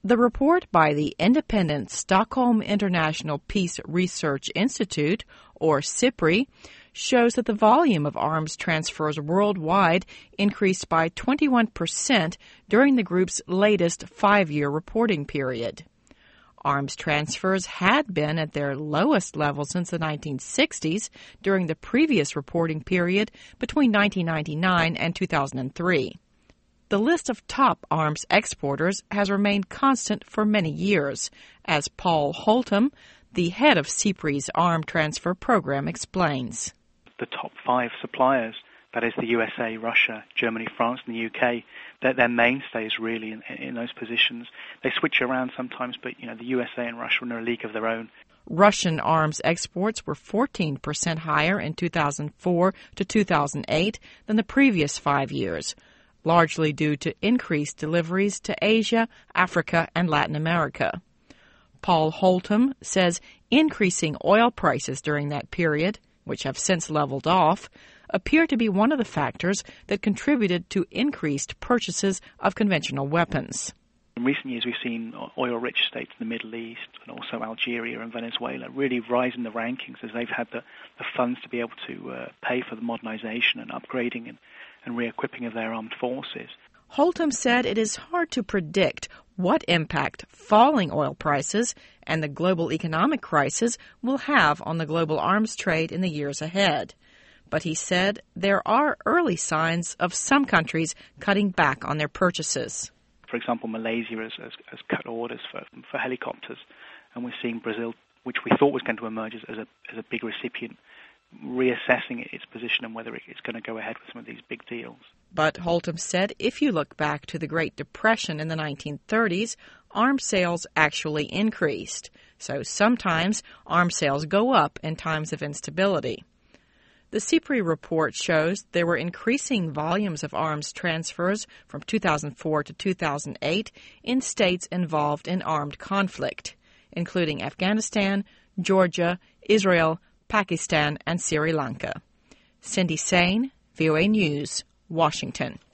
The report by the independent Stockholm International Peace Research Institute, or SIPRI, shows that the volume of arms transfers worldwide increased by 21% during the group's latest 5-year reporting period. Arms transfers had been at their lowest level since the 1960s during the previous reporting period between 1999 and 2003. The list of top arms exporters has remained constant for many years, as Paul Holtum, the head of SIPRI's arm transfer program, explains. The top 5 suppliers, that is the USA, Russia, Germany, France, and the UK, they're mainstays really in those positions. They switch around sometimes, but the USA and Russia are in a league of their own. Russian arms exports were 14% higher in 2004 to 2008 than the previous 5 years, largely due to increased deliveries to Asia, Africa, and Latin America. Paul Holtum says increasing oil prices during that period, which have since leveled off, appear to be one of the factors that contributed to increased purchases of conventional weapons. In recent years, we've seen oil-rich states in the Middle East and also Algeria and Venezuela really rise in the rankings as they've had the funds to be able to pay for the modernization and upgrading and re-equipping of their armed forces. Holtum said it is hard to predict what impact falling oil prices and the global economic crisis will have on the global arms trade in the years ahead. But he said there are early signs of some countries cutting back on their purchases. For example, Malaysia has cut orders for helicopters, and we're seeing Brazil, which we thought was going to emerge as a big recipient, reassessing its position and whether it's going to go ahead with some of these big deals. But Holtum said if you look back to the Great Depression in the 1930s, arms sales actually increased. So sometimes arms sales go up in times of instability. The SIPRI report shows there were increasing volumes of arms transfers from 2004 to 2008 in states involved in armed conflict, including Afghanistan, Georgia, Israel, Pakistan, and Sri Lanka. Cindy Sain, VOA News, Washington.